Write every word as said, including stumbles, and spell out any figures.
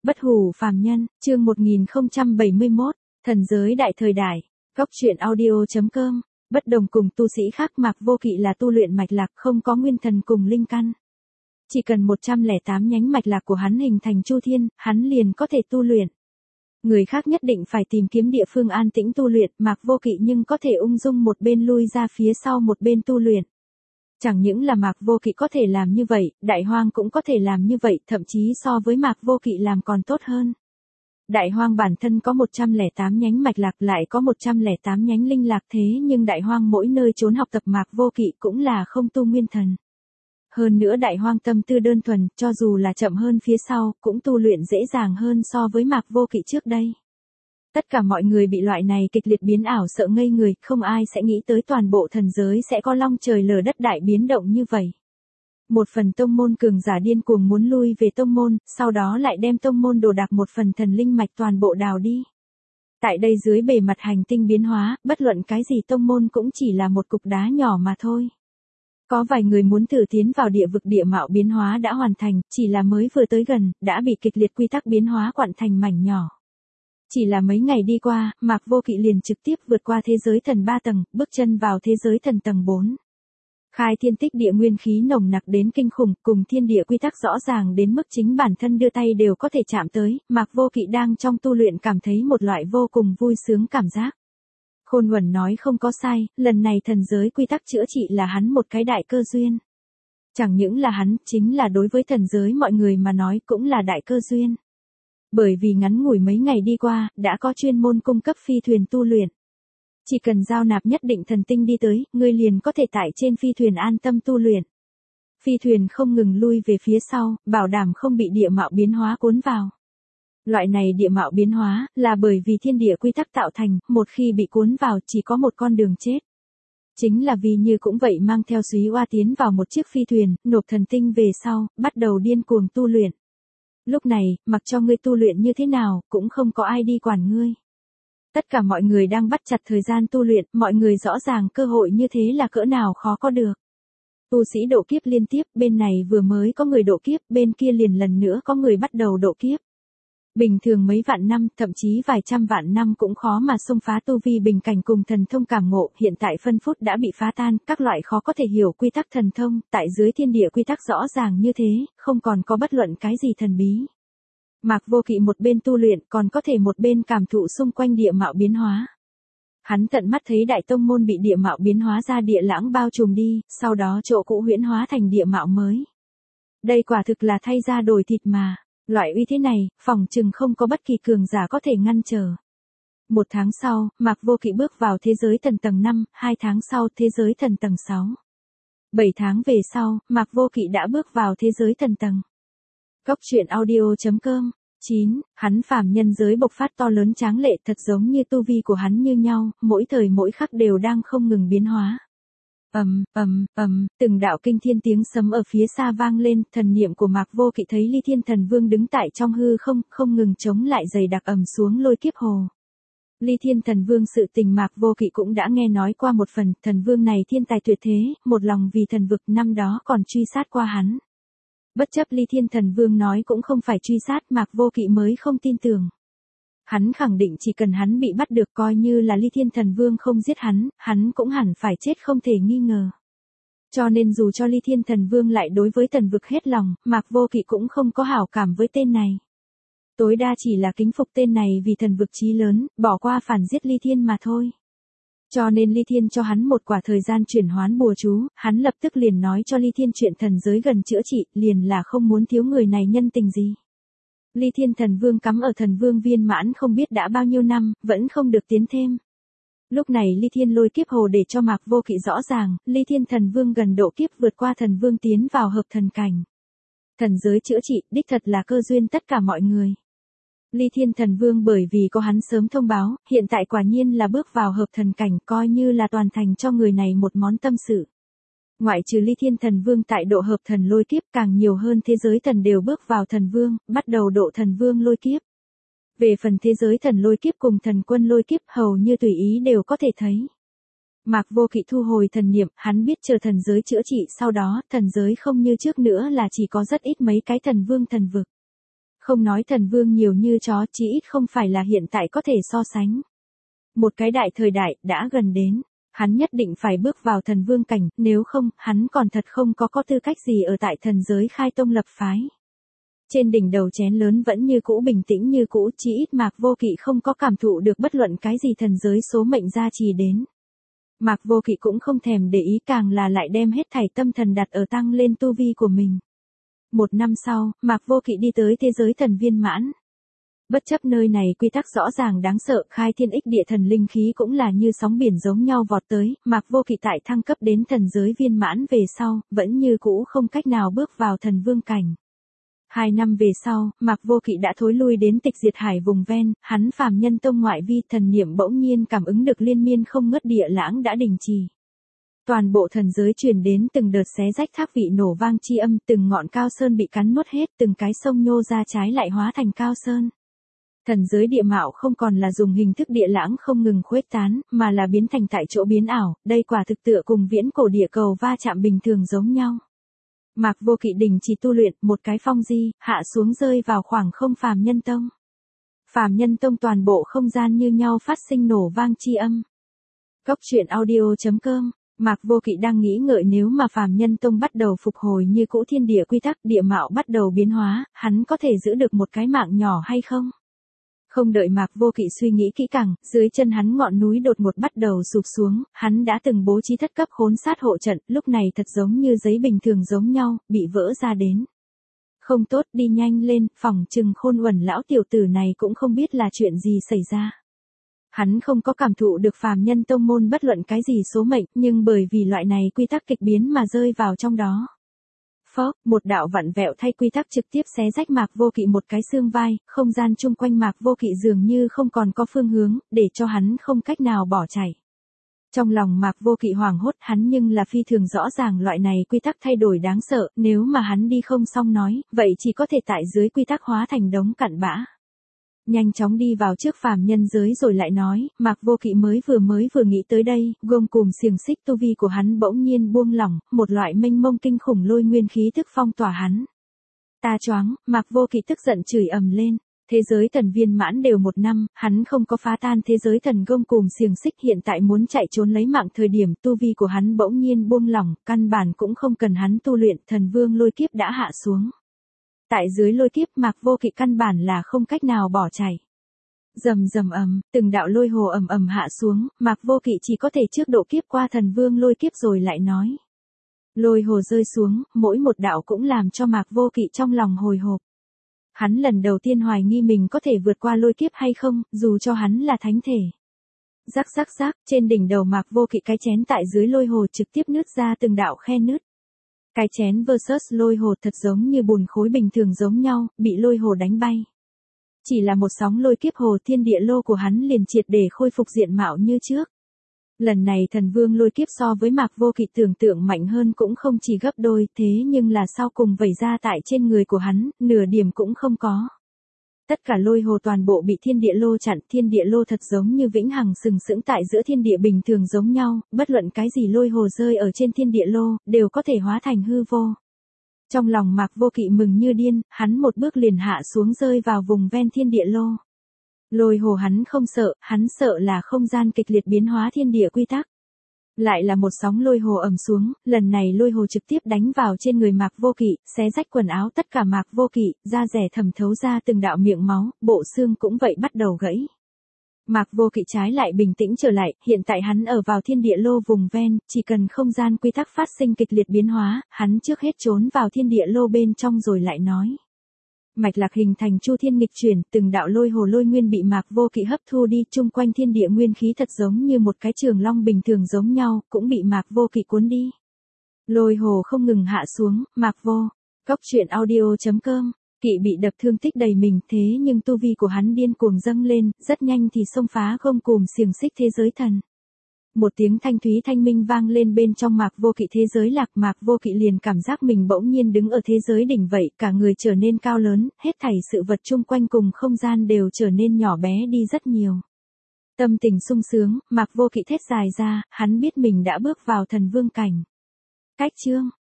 Bất hủ phàm nhân, chương một nghìn không trăm bảy mươi mốt, thần giới đại thời đại, góc truyện audio.com, bất đồng cùng tu sĩ khác Mạc Vô Kỵ là tu luyện mạch lạc không có nguyên thần cùng linh căn. Chỉ cần một trăm lẻ tám nhánh mạch lạc của hắn hình thành chu thiên, hắn liền có thể tu luyện. Người khác nhất định phải tìm kiếm địa phương an tĩnh tu luyện, Mạc Vô Kỵ nhưng có thể ung dung một bên lui ra phía sau một bên tu luyện. Chẳng những là Mạc Vô Kỵ có thể làm như vậy, Đại Hoang cũng có thể làm như vậy, thậm chí so với Mạc Vô Kỵ làm còn tốt hơn. Đại Hoang bản thân có một trăm lẻ tám nhánh mạch lạc lại có một trăm lẻ tám nhánh linh lạc thế nhưng Đại Hoang mỗi nơi trốn học tập Mạc Vô Kỵ cũng là không tu nguyên thần. Hơn nữa Đại Hoang tâm tư đơn thuần, cho dù là chậm hơn phía sau, cũng tu luyện dễ dàng hơn so với Mạc Vô Kỵ trước đây. Tất cả mọi người bị loại này kịch liệt biến ảo sợ ngây người, không ai sẽ nghĩ tới toàn bộ thần giới sẽ có long trời lở đất đại biến động như vậy. Một phần tông môn cường giả điên cuồng muốn lui về tông môn, sau đó lại đem tông môn đồ đạc một phần thần linh mạch toàn bộ đào đi. Tại đây dưới bề mặt hành tinh biến hóa, bất luận cái gì tông môn cũng chỉ là một cục đá nhỏ mà thôi. Có vài người muốn thử tiến vào địa vực địa mạo biến hóa đã hoàn thành, chỉ là mới vừa tới gần, đã bị kịch liệt quy tắc biến hóa quặn thành mảnh nhỏ. Chỉ là mấy ngày đi qua, Mạc Vô Kỵ liền trực tiếp vượt qua thế giới thần ba tầng, bước chân vào thế giới thần tầng bốn. Khai thiên tích địa nguyên khí nồng nặc đến kinh khủng, cùng thiên địa quy tắc rõ ràng đến mức chính bản thân đưa tay đều có thể chạm tới, Mạc Vô Kỵ đang trong tu luyện cảm thấy một loại vô cùng vui sướng cảm giác. Khôn Uẩn nói không có sai, lần này thần giới quy tắc chữa trị là hắn một cái đại cơ duyên. Chẳng những là hắn, chính là đối với thần giới mọi người mà nói cũng là đại cơ duyên. Bởi vì ngắn ngủi mấy ngày đi qua, đã có chuyên môn cung cấp phi thuyền tu luyện. Chỉ cần giao nạp nhất định thần tinh đi tới, ngươi liền có thể tại trên phi thuyền an tâm tu luyện. Phi thuyền không ngừng lui về phía sau, bảo đảm không bị địa mạo biến hóa cuốn vào. Loại này địa mạo biến hóa, là bởi vì thiên địa quy tắc tạo thành, một khi bị cuốn vào chỉ có một con đường chết. Chính là vì như cũng vậy mang theo Súy Oa tiến vào một chiếc phi thuyền, nộp thần tinh về sau, bắt đầu điên cuồng tu luyện. Lúc này, mặc cho ngươi tu luyện như thế nào, cũng không có ai đi quản ngươi. Tất cả mọi người đang bắt chặt thời gian tu luyện, mọi người rõ ràng cơ hội như thế là cỡ nào khó có được. Tu sĩ độ kiếp liên tiếp, bên này vừa mới có người độ kiếp, bên kia liền lần nữa có người bắt đầu độ kiếp. Bình thường mấy vạn năm, thậm chí vài trăm vạn năm cũng khó mà xông phá tu vi bình cảnh cùng thần thông cảm ngộ, hiện tại phân phút đã bị phá tan, các loại khó có thể hiểu quy tắc thần thông, tại dưới thiên địa quy tắc rõ ràng như thế, không còn có bất luận cái gì thần bí. Mạc Vô Kỵ một bên tu luyện, còn có thể một bên cảm thụ xung quanh địa mạo biến hóa. Hắn tận mắt thấy đại tông môn bị địa mạo biến hóa ra địa lãng bao trùm đi, sau đó chỗ cũ huyễn hóa thành địa mạo mới. Đây quả thực là thay ra đổi thịt mà. Loại uy thế này, phòng chừng không có bất kỳ cường giả có thể ngăn trở. Một tháng sau, Mạc Vô Kỵ bước vào thế giới thần tầng năm, hai tháng sau thế giới thần tầng sáu. Bảy tháng về sau, Mạc Vô Kỵ đã bước vào thế giới thần tầng. Góc truyện audio.com. chín. Hắn phàm nhân giới bộc phát to lớn tráng lệ thật giống như tu vi của hắn như nhau, mỗi thời mỗi khắc đều đang không ngừng biến hóa. Ầm, ầm, ầm, từng đạo kinh thiên tiếng sấm ở phía xa vang lên, thần niệm của Mạc Vô Kỵ thấy Ly Thiên Thần Vương đứng tại trong hư không, không ngừng chống lại dày đặc ầm xuống lôi kiếp hồ. Ly Thiên Thần Vương sự tình Mạc Vô Kỵ cũng đã nghe nói qua một phần, thần vương này thiên tài tuyệt thế, một lòng vì thần vực, năm đó còn truy sát qua hắn. Bất chấp Ly Thiên Thần Vương nói cũng không phải truy sát, Mạc Vô Kỵ mới không tin tưởng. Hắn khẳng định chỉ cần hắn bị bắt được coi như là Ly Thiên Thần Vương không giết hắn, hắn cũng hẳn phải chết không thể nghi ngờ. Cho nên dù cho Ly Thiên Thần Vương lại đối với thần vực hết lòng, Mạc Vô Kỵ cũng không có hảo cảm với tên này. Tối đa chỉ là kính phục tên này vì thần vực chí lớn, bỏ qua phản giết Ly Thiên mà thôi. Cho nên Ly Thiên cho hắn một quả thời gian chuyển hoán bùa chú, hắn lập tức liền nói cho Ly Thiên chuyện thần giới gần chữa trị, liền là không muốn thiếu người này nhân tình gì. Ly Thiên Thần Vương cắm ở thần vương viên mãn không biết đã bao nhiêu năm, vẫn không được tiến thêm. Lúc này Ly Thiên lôi kiếp hồ để cho Mạc Vô Kỵ rõ ràng, Ly Thiên Thần Vương gần độ kiếp vượt qua thần vương tiến vào hợp thần cảnh. Thần giới chữa trị, đích thật là cơ duyên tất cả mọi người. Ly Thiên Thần Vương bởi vì có hắn sớm thông báo, hiện tại quả nhiên là bước vào hợp thần cảnh, coi như là toàn thành cho người này một món tâm sự. Ngoại trừ Ly Thiên Thần Vương tại độ hợp thần lôi kiếp, càng nhiều hơn thế giới thần đều bước vào thần vương, bắt đầu độ thần vương lôi kiếp. Về phần thế giới thần lôi kiếp cùng thần quân lôi kiếp hầu như tùy ý đều có thể thấy. Mạc Vô Kỵ thu hồi thần niệm, hắn biết chờ thần giới chữa trị sau đó, thần giới không như trước nữa là chỉ có rất ít mấy cái thần vương thần vực. Không nói thần vương nhiều như chó, chí ít không phải là hiện tại có thể so sánh. Một cái đại thời đại đã gần đến, hắn nhất định phải bước vào thần vương cảnh, nếu không, hắn còn thật không có có tư cách gì ở tại thần giới khai tông lập phái. Trên đỉnh đầu chén lớn vẫn như cũ bình tĩnh như cũ, chỉ ít Mạc Vô Kỵ không có cảm thụ được bất luận cái gì thần giới số mệnh gia trì đến. Mạc Vô Kỵ cũng không thèm để ý, càng là lại đem hết thảy tâm thần đặt ở tăng lên tu vi của mình. Một năm sau, Mạc Vô Kỵ đi tới thế giới thần viên mãn. Bất chấp nơi này quy tắc rõ ràng đáng sợ, khai thiên ích địa thần linh khí cũng là như sóng biển giống nhau vọt tới, Mạc Vô Kỵ tại thăng cấp đến thần giới viên mãn về sau, vẫn như cũ không cách nào bước vào thần vương cảnh. Hai năm về sau, Mạc Vô Kỵ đã thối lui đến tịch diệt hải vùng ven, hắn phàm nhân tông ngoại vi, thần niệm bỗng nhiên cảm ứng được liên miên không ngớt địa lãng đã đình trì. Toàn bộ thần giới truyền đến từng đợt xé rách thác vị nổ vang chi âm, từng ngọn cao sơn bị cắn nuốt hết, từng cái sông nhô ra trái lại hóa thành cao sơn. Thần giới địa mạo không còn là dùng hình thức địa lãng không ngừng khuếch tán, mà là biến thành tại chỗ biến ảo, đây quả thực tựa cùng viễn cổ địa cầu va chạm bình thường giống nhau. Mạc Vô Kỵ đình chỉ tu luyện, một cái phong di, hạ xuống rơi vào khoảng không phàm nhân tông. Phàm nhân tông toàn bộ không gian như nhau phát sinh nổ vang chi âm. Góc truyện audio chấm com, Mạc Vô Kỵ đang nghĩ ngợi nếu mà phàm nhân tông bắt đầu phục hồi như cũ thiên địa quy tắc, địa mạo bắt đầu biến hóa, hắn có thể giữ được một cái mạng nhỏ hay không? Không đợi Mạc Vô Kỵ suy nghĩ kỹ càng, dưới chân hắn ngọn núi đột ngột bắt đầu sụp xuống, hắn đã từng bố trí thất cấp khốn sát hộ trận, lúc này thật giống như giấy bình thường giống nhau, bị vỡ ra đến. Không tốt, đi nhanh lên, phòng trừng Khôn Uẩn lão tiểu tử này cũng không biết là chuyện gì xảy ra. Hắn không có cảm thụ được phàm nhân tông môn bất luận cái gì số mệnh, nhưng bởi vì loại này quy tắc kịch biến mà rơi vào trong đó. Phốc, một đạo vặn vẹo thay quy tắc trực tiếp xé rách Mạc Vô Kỵ một cái xương vai, không gian chung quanh Mạc Vô Kỵ dường như không còn có phương hướng, để cho hắn không cách nào bỏ chạy. Trong lòng Mạc Vô Kỵ hoảng hốt, hắn nhưng là phi thường rõ ràng loại này quy tắc thay đổi đáng sợ, nếu mà hắn đi không xong nói, vậy chỉ có thể tại dưới quy tắc hóa thành đống cặn bã. Nhanh chóng đi vào trước phàm nhân giới rồi lại nói, Mạc Vô Kỵ mới vừa mới vừa nghĩ tới đây, gông cùm xiềng xích tu vi của hắn bỗng nhiên buông lỏng, một loại mênh mông kinh khủng lôi nguyên khí tức phong tỏa hắn. Ta choáng, Mạc Vô Kỵ tức giận chửi ầm lên. Thế giới thần viên mãn đều một năm, hắn không có phá tan thế giới thần gông cùm xiềng xích, hiện tại muốn chạy trốn lấy mạng thời điểm tu vi của hắn bỗng nhiên buông lỏng, căn bản cũng không cần hắn tu luyện, thần vương lôi kiếp đã hạ xuống. Tại dưới lôi kiếp Mạc Vô Kỵ căn bản là không cách nào bỏ chạy. Rầm rầm ầm, từng đạo lôi hồ ầm ầm hạ xuống, Mạc Vô Kỵ chỉ có thể trước độ kiếp qua thần vương lôi kiếp rồi lại nói. Lôi hồ rơi xuống, mỗi một đạo cũng làm cho Mạc Vô Kỵ trong lòng hồi hộp. Hắn lần đầu tiên hoài nghi mình có thể vượt qua lôi kiếp hay không, dù cho hắn là thánh thể. Rắc rắc rắc, trên đỉnh đầu Mạc Vô Kỵ cái chén tại dưới lôi hồ trực tiếp nứt ra từng đạo khe nứt. Cái chén versus lôi hồ thật giống như bùn khối bình thường giống nhau, bị lôi hồ đánh bay. Chỉ là một sóng lôi kiếp hồ, thiên địa lô của hắn liền triệt để khôi phục diện mạo như trước. Lần này thần vương lôi kiếp so với Mạc Vô Kỵ tưởng tượng mạnh hơn cũng không chỉ gấp đôi, thế nhưng là sau cùng vẩy ra tại trên người của hắn, nửa điểm cũng không có. Tất cả lôi hồ toàn bộ bị thiên địa lô chặn, thiên địa lô thật giống như vĩnh hằng sừng sững tại giữa thiên địa bình thường giống nhau, bất luận cái gì lôi hồ rơi ở trên thiên địa lô, đều có thể hóa thành hư vô. Trong lòng Mạc Vô Kỵ mừng như điên, hắn một bước liền hạ xuống rơi vào vùng ven thiên địa lô. Lôi hồ hắn không sợ, hắn sợ là không gian kịch liệt biến hóa thiên địa quy tắc. Lại là một sóng lôi hồ ầm xuống, lần này lôi hồ trực tiếp đánh vào trên người Mạc Vô Kỵ, xé rách quần áo tất cả Mạc Vô Kỵ, da rẻ thẩm thấu ra từng đạo miệng máu, bộ xương cũng vậy bắt đầu gãy. Mạc Vô Kỵ trái lại bình tĩnh trở lại, hiện tại hắn ở vào thiên địa lô vùng ven, chỉ cần không gian quy tắc phát sinh kịch liệt biến hóa, hắn trước hết trốn vào thiên địa lô bên trong rồi lại nói. Mạch lạc hình thành chu thiên nghịch chuyển, từng đạo lôi hồ lôi nguyên bị Mạc Vô Kỵ hấp thu đi, chung quanh thiên địa nguyên khí thật giống như một cái trường long bình thường giống nhau, cũng bị Mạc Vô Kỵ cuốn đi. Lôi hồ không ngừng hạ xuống, Mạc Vô. Góc truyện audio chấm com, Kỵ bị đập thương tích đầy mình, thế nhưng tu vi của hắn điên cuồng dâng lên, rất nhanh thì xông phá gông cùm xiềng xích thế giới thần. Một tiếng thanh thúy thanh minh vang lên bên trong Mạc Vô Kỵ thế giới lạc, Mạc Vô Kỵ liền cảm giác mình bỗng nhiên đứng ở thế giới đỉnh vậy, cả người trở nên cao lớn, hết thảy sự vật chung quanh cùng không gian đều trở nên nhỏ bé đi rất nhiều. Tâm tình sung sướng, Mạc Vô Kỵ thét dài ra, hắn biết mình đã bước vào thần vương cảnh. Cách chương